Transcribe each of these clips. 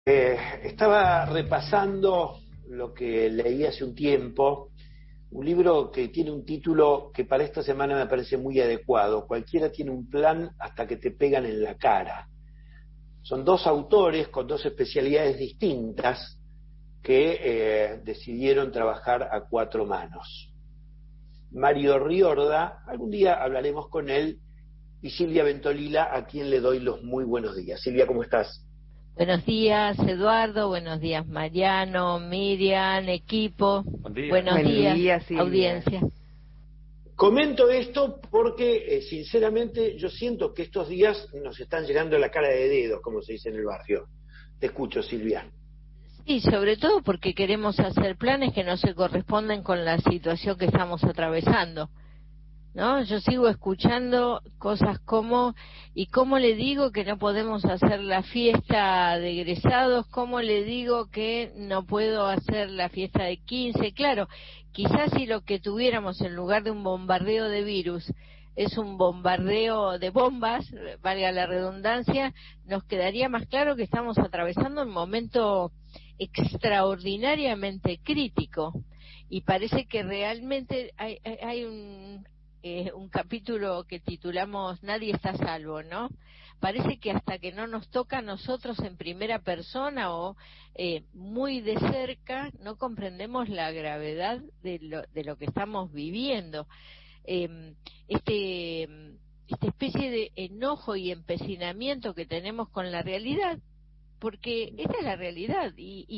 Estaba repasando lo que leí hace un tiempo, un libro que tiene un título que para esta semana me parece muy adecuado. Cualquiera tiene un plan hasta que te pegan en la cara. Son dos autores con dos especialidades distintas que decidieron trabajar a cuatro manos. Mario Riorda, algún día hablaremos con él, y Silvia Ventolila, a quien le doy los muy buenos días. Silvia, ¿cómo estás? Buenos días, Eduardo. Buenos días, Mariano, Miriam, equipo. Buen día. Buenos Buen días, día, Silvia. audiencia. Comento esto porque, sinceramente, yo siento que estos días nos están llegando a la cara de dedos, como se dice en el barrio. Te escucho, Silvia. Y sobre todo porque queremos hacer planes que no se corresponden con la situación que estamos atravesando, ¿no? Yo sigo escuchando cosas como, ¿y cómo le digo que no podemos hacer la fiesta de egresados? ¿Cómo le digo que no puedo hacer la fiesta de 15? Claro, quizás si lo que tuviéramos en lugar de un bombardeo de virus es un bombardeo de bombas, valga la redundancia, nos quedaría más claro que estamos atravesando un momento extraordinariamente crítico. Y parece que realmente hay un capítulo que titulamos Nadie está a salvo, ¿no? Parece que hasta que no nos toca a nosotros en primera persona o muy de cerca, no comprendemos la gravedad de lo que estamos viviendo. Eh, este, esta especie de enojo y empecinamiento que tenemos con la realidad, porque esta es la realidad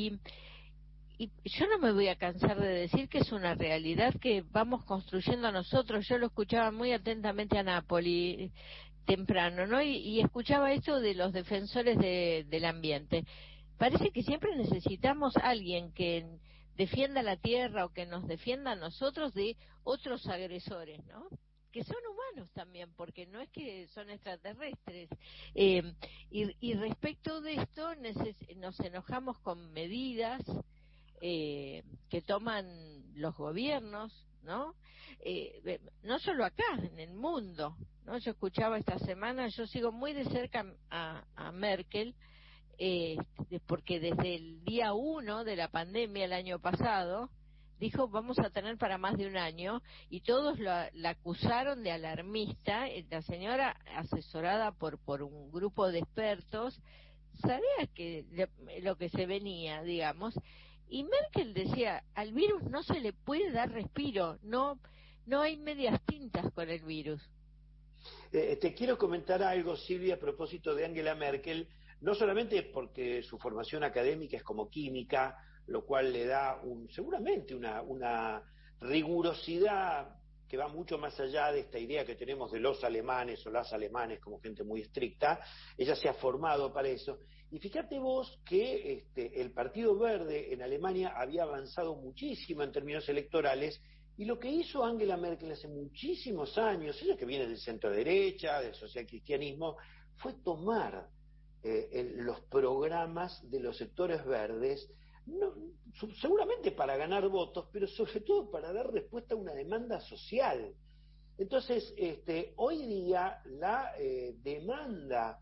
y yo no me voy a cansar de decir que es una realidad que vamos construyendo nosotros. Yo lo escuchaba muy atentamente a Napoli temprano, ¿no? Y escuchaba esto de los defensores del ambiente. Parece que siempre necesitamos a alguien que defienda la tierra o que nos defienda a nosotros de otros agresores, ¿no? Que son humanos también, porque no es que son extraterrestres. Eh, y respecto de esto, nos enojamos con medidas que toman los gobiernos, ¿no? No solo acá, en el mundo, ¿no? Yo escuchaba esta semana, yo sigo muy de cerca a Merkel, porque desde el día 1 de la pandemia el año pasado dijo vamos a tener para más de un año y todos la acusaron de alarmista. La señora, asesorada por un grupo de expertos, sabía que lo que se venía, digamos, y Merkel decía al virus no se le puede dar respiro, no hay medias tintas con el virus. Te quiero comentar algo, Silvia, a propósito de Angela Merkel, no solamente porque su formación académica es como química, lo cual le da seguramente una rigurosidad que va mucho más allá de esta idea que tenemos de los alemanes o las alemanes como gente muy estricta. Ella se ha formado para eso. Y fíjate vos que el Partido Verde en Alemania había avanzado muchísimo en términos electorales. Y lo que hizo Angela Merkel hace muchísimos años, ella que viene del centro derecha, del socialcristianismo, fue tomar los programas de los sectores verdes, no, seguramente para ganar votos, pero sobre todo para dar respuesta a una demanda social. Entonces, hoy día la demanda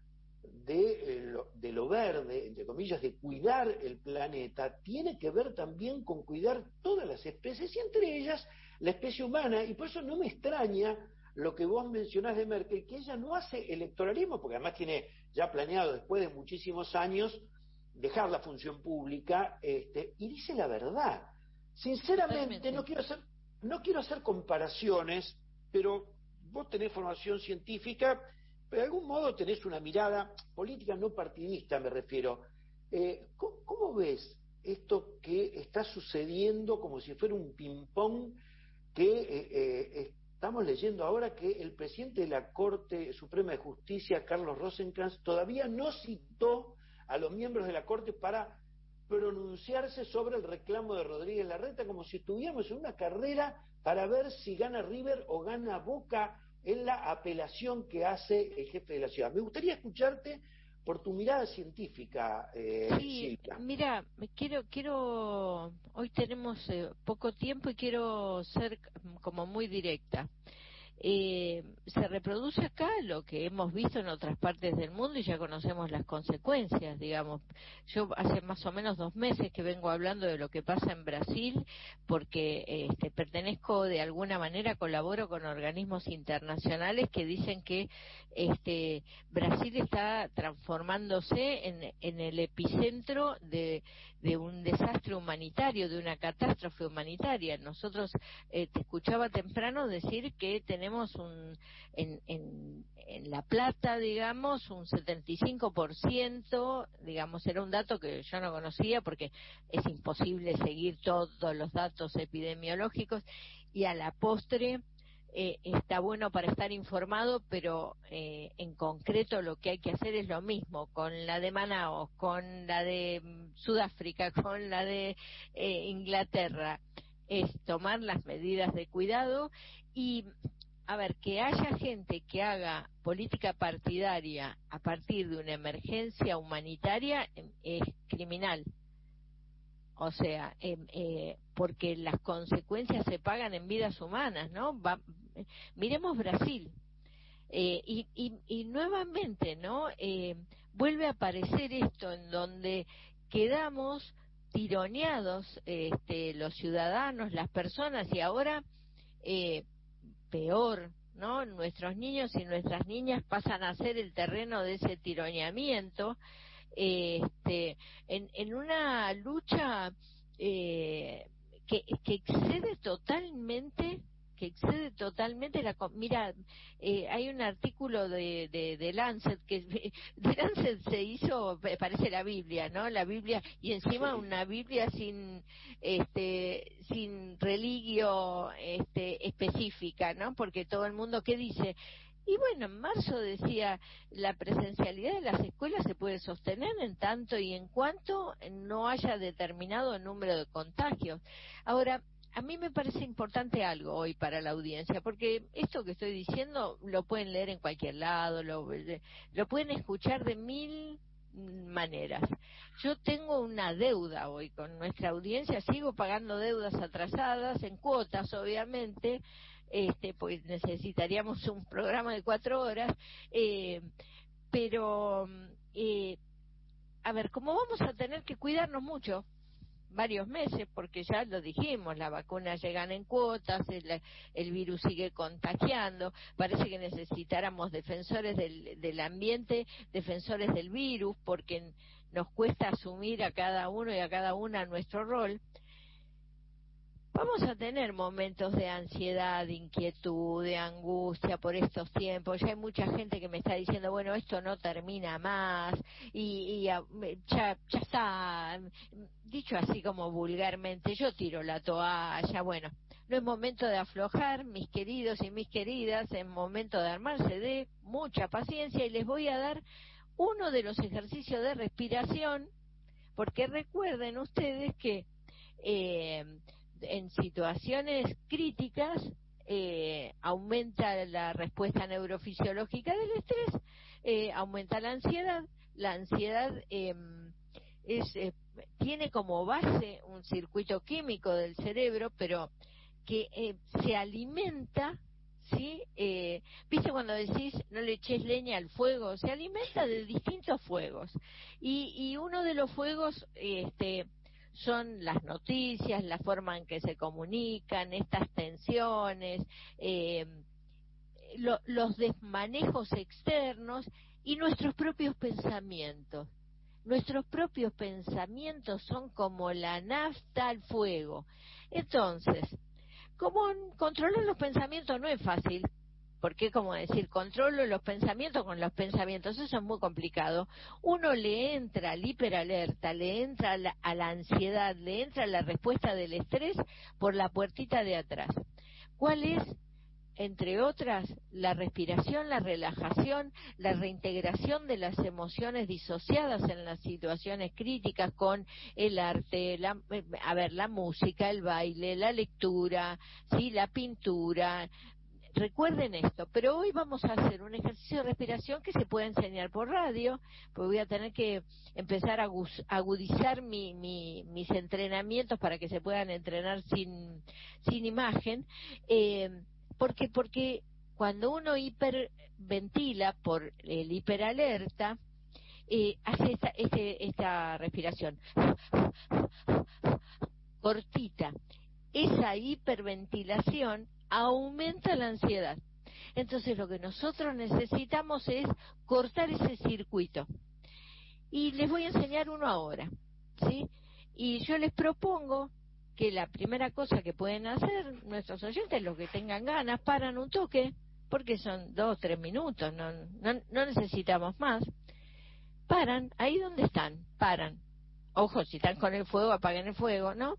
de lo verde, entre comillas, de cuidar el planeta, tiene que ver también con cuidar todas las especies y entre ellas la especie humana, y por eso no me extraña lo que vos mencionás de Merkel, que ella no hace electoralismo, porque además tiene ya planeado después de muchísimos años dejar la función pública, y dice la verdad. Sinceramente, no quiero hacer comparaciones, pero vos tenés formación científica, pero de algún modo tenés una mirada política no partidista, me refiero. ¿Cómo ves esto que está sucediendo como si fuera un ping-pong que estamos leyendo ahora que el presidente de la Corte Suprema de Justicia, Carlos Rosenkrantz, todavía no citó a los miembros de la Corte para pronunciarse sobre el reclamo de Rodríguez Larreta, como si estuviéramos en una carrera para ver si gana River o gana Boca en la apelación que hace el jefe de la ciudad? Me gustaría escucharte por tu mirada científica, Sí, Silvia. mira, hoy tenemos poco tiempo y quiero ser como muy directa. se reproduce acá lo que hemos visto en otras partes del mundo y ya conocemos las consecuencias, digamos. Yo hace más o menos 2 meses que vengo hablando de lo que pasa en Brasil, porque pertenezco de alguna manera, colaboro con organismos internacionales que dicen que Brasil está transformándose en el epicentro de un desastre humanitario, de una catástrofe humanitaria. Nosotros, te escuchaba temprano decir que tenemos en La Plata, digamos, un 75%, digamos, era un dato que yo no conocía porque es imposible seguir todos los datos epidemiológicos, y a la postre está bueno para estar informado, pero en concreto lo que hay que hacer es lo mismo con la de Manaos, con la de Sudáfrica, con la de Inglaterra, es tomar las medidas de cuidado y, a ver, que haya gente que haga política partidaria a partir de una emergencia humanitaria es criminal. O sea, porque las consecuencias se pagan en vidas humanas, ¿no? Miremos Brasil. Y nuevamente, ¿no? Vuelve a aparecer esto en donde quedamos tironeados, los ciudadanos, las personas, y ahora peor, ¿no? Nuestros niños y nuestras niñas pasan a ser el terreno de ese tironeamiento, en una lucha que excede totalmente mira, hay un artículo de Lancet que de Lancet se hizo, parece la Biblia, ¿no? La Biblia, y encima una Biblia sin religio específica, ¿no? Porque todo el mundo, ¿qué dice? Y bueno, en marzo decía, la presencialidad de las escuelas se puede sostener en tanto y en cuanto no haya determinado número de contagios. Ahora, a mí me parece importante algo hoy para la audiencia, porque esto que estoy diciendo lo pueden leer en cualquier lado, lo pueden escuchar de 1000 maneras. Yo tengo una deuda hoy con nuestra audiencia, sigo pagando deudas atrasadas en cuotas, obviamente, pues necesitaríamos un programa de 4 horas, pero a ver, como vamos a tener que cuidarnos mucho varios meses, porque ya lo dijimos, las vacunas llegan en cuotas, el virus sigue contagiando, parece que necesitáramos defensores del ambiente, defensores del virus, porque nos cuesta asumir a cada uno y a cada una nuestro rol. Vamos a tener momentos de ansiedad, de inquietud, de angustia por estos tiempos. Ya hay mucha gente que me está diciendo, bueno, esto no termina más y ya está. Dicho así como vulgarmente, yo tiro la toalla. Bueno, no es momento de aflojar, mis queridos y mis queridas, es momento de armarse de mucha paciencia, y les voy a dar uno de los ejercicios de respiración, porque recuerden ustedes que en situaciones críticas aumenta la respuesta neurofisiológica del estrés, aumenta la ansiedad. La ansiedad tiene como base un circuito químico del cerebro, pero que se alimenta, ¿sí? ¿Viste cuando decís no le eches leña al fuego? Se alimenta de distintos fuegos, y uno de los fuegos son las noticias, la forma en que se comunican, estas tensiones, los desmanejos externos y nuestros propios pensamientos. Nuestros propios pensamientos son como la nafta al fuego. Entonces, como controlar los pensamientos no es fácil, porque como decir, controlo los pensamientos con los pensamientos, eso es muy complicado. Uno le entra al hiperalerta, le entra a la ansiedad, le entra a la respuesta del estrés por la puertita de atrás. ¿Cuál es? Entre otras, la respiración, la relajación, la reintegración de las emociones disociadas en las situaciones críticas con el arte, la música, el baile, la lectura, ¿sí? La pintura. Recuerden esto, pero hoy vamos a hacer un ejercicio de respiración que se puede enseñar por radio, pues voy a tener que empezar a agudizar mis entrenamientos para que se puedan entrenar sin imagen, porque cuando uno hiperventila por el hiperalerta, hace esta respiración cortita. Esa hiperventilación aumenta la ansiedad. Entonces lo que nosotros necesitamos es cortar ese circuito. Y les voy a enseñar uno ahora, ¿sí? Y yo les propongo que la primera cosa que pueden hacer nuestros oyentes, los que tengan ganas, paran un toque, porque son 2 o 3 minutos, no necesitamos más. Paran, ahí donde están, paran. Ojo, si están con el fuego, apaguen el fuego, ¿no?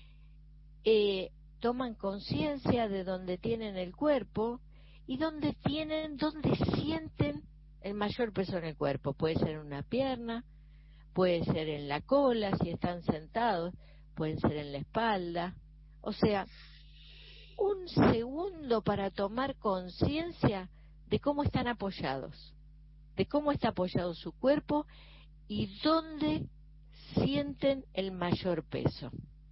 Toman conciencia de dónde tienen el cuerpo y dónde sienten el mayor peso en el cuerpo. Puede ser en una pierna, puede ser en la cola, si están sentados, pueden ser en la espalda. O sea, un segundo para tomar conciencia de cómo están apoyados, de cómo está apoyado su cuerpo y dónde sienten el mayor peso.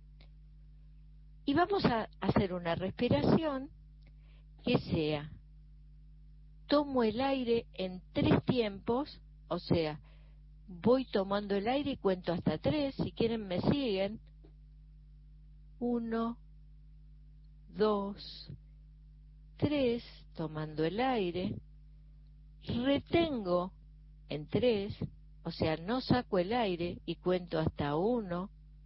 Y vamos a hacer una respiración que sea, tomo el aire en 3 tiempos, o sea, voy tomando el aire y cuento hasta 3, si quieren me siguen. 1, 2, 3, tomando el aire, retengo en 3, o sea, no saco el aire y cuento hasta 1,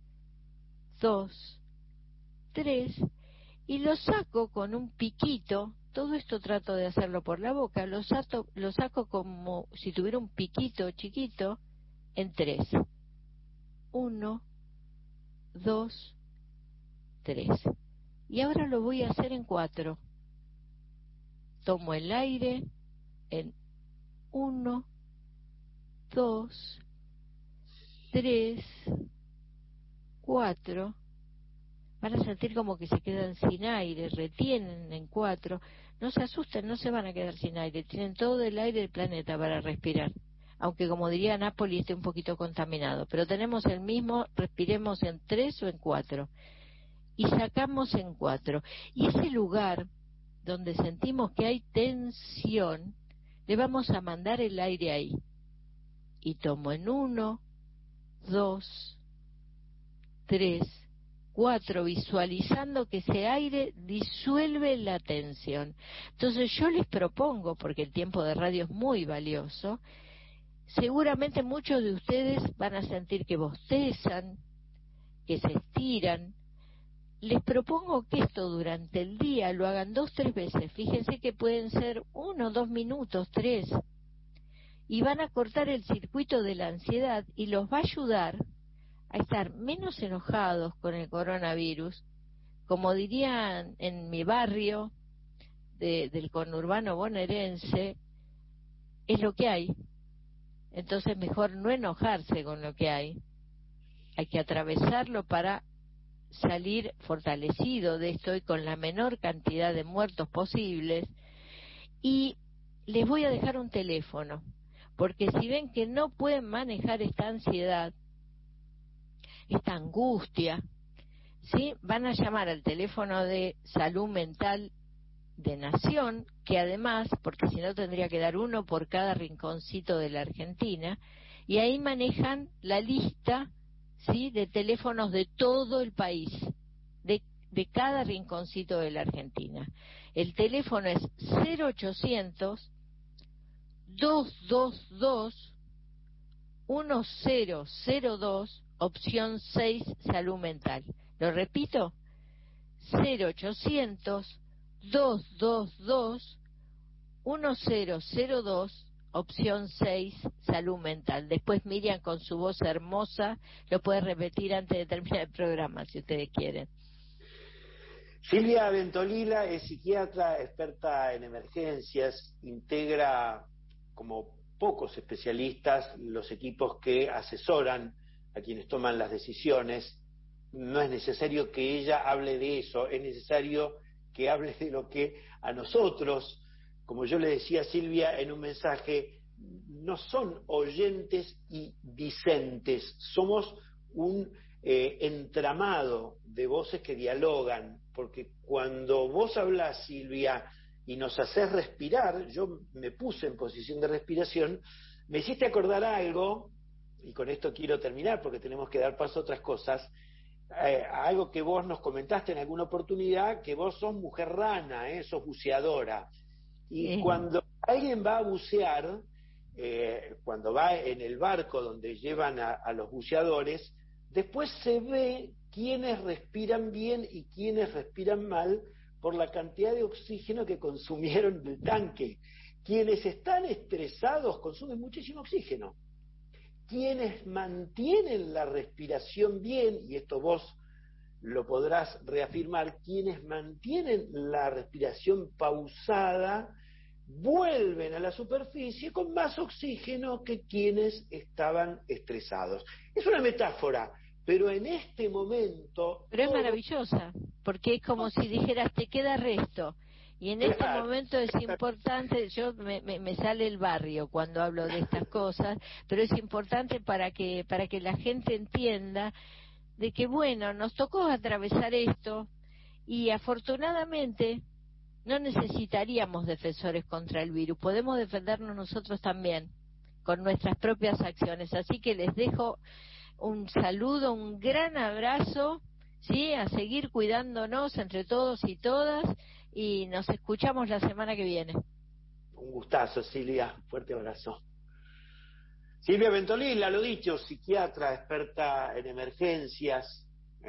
2, 3, y lo saco con un piquito. Todo esto trato de hacerlo por la boca, lo saco como si tuviera un piquito chiquito en 3. 1, 2, 3. Y ahora lo voy a hacer en 4. Tomo el aire en 1, 2, 3, 4. Van a sentir como que se quedan sin aire, retienen en 4. No se asusten, no se van a quedar sin aire, tienen todo el aire del planeta para respirar. Aunque como diría Nápoli esté un poquito contaminado, pero tenemos el mismo, respiremos en 3 o en 4. Y sacamos en 4. Y ese lugar donde sentimos que hay tensión, le vamos a mandar el aire ahí. Y tomo en 1, 2, 3, 4, visualizando que ese aire disuelve la tensión. Entonces yo les propongo, porque el tiempo de radio es muy valioso, seguramente muchos de ustedes van a sentir que bostezan, que se estiran. Les propongo que esto durante el día lo hagan 2 o 3 veces. Fíjense que pueden ser 1 o 2 minutos, 3. Y van a cortar el circuito de la ansiedad y los va a ayudar a estar menos enojados con el coronavirus. Como dirían en mi barrio del conurbano bonaerense, es lo que hay. Entonces mejor no enojarse con lo que hay. Hay que atravesarlo para salir fortalecido de esto y con la menor cantidad de muertos posibles. Y les voy a dejar un teléfono, porque si ven que no pueden manejar esta ansiedad, esta angustia, ¿sí? Van a llamar al teléfono de salud mental de Nación, que además, porque si no tendría que dar uno por cada rinconcito de la Argentina, y ahí manejan la lista, ¿sí?, de teléfonos de todo el país, de cada rinconcito de la Argentina. El teléfono es 0800 222 1002, opción 6, salud mental. Lo repito, 0800 222 1002, opción 6, salud mental. Después Miriam, con su voz hermosa, lo puede repetir antes de terminar el programa, si ustedes quieren. Silvia Ventolila es psiquiatra, experta en emergencias, integra como pocos especialistas los equipos que asesoran a quienes toman las decisiones. No es necesario que ella hable de eso, es necesario que hable de lo que a nosotros, como yo le decía a Silvia en un mensaje, no son oyentes y discentes, somos un entramado de voces que dialogan, porque cuando vos hablas, Silvia, y nos haces respirar, yo me puse en posición de respiración, me hiciste acordar algo, y con esto quiero terminar porque tenemos que dar paso a otras cosas, algo que vos nos comentaste en alguna oportunidad, que vos sos mujer rana, sos buceadora, y cuando alguien va a bucear, cuando va en el barco donde llevan a los buceadores, después se ve quiénes respiran bien y quiénes respiran mal por la cantidad de oxígeno que consumieron del tanque. Quienes están estresados consumen muchísimo oxígeno. Quienes mantienen la respiración bien, y esto vos lo podrás reafirmar, quienes mantienen la respiración pausada vuelven a la superficie con más oxígeno que quienes estaban estresados. Es una metáfora, pero en este momento... Pero es maravillosa, porque es como si dijeras, te queda resto. Y en este momento es importante, yo me sale el barrio cuando hablo de estas cosas, pero es importante para que la gente entienda de que, bueno, nos tocó atravesar esto y afortunadamente no necesitaríamos defensores contra el virus, podemos defendernos nosotros también con nuestras propias acciones. Así que les dejo un saludo, un gran abrazo, ¿sí? A seguir cuidándonos entre todos y todas, y nos escuchamos la semana que viene. Un gustazo, Silvia, fuerte abrazo. Silvia Ventolila, lo dicho, psiquiatra, experta en emergencias,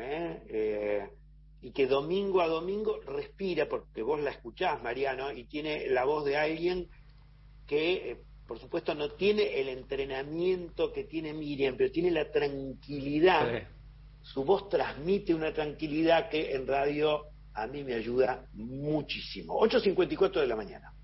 y que domingo a domingo respira, porque vos la escuchás, Mariano, y tiene la voz de alguien que, por supuesto, no tiene el entrenamiento que tiene Miriam, pero tiene la tranquilidad. Sí. Su voz transmite una tranquilidad que en radio a mí me ayuda muchísimo. 8:54 de la mañana.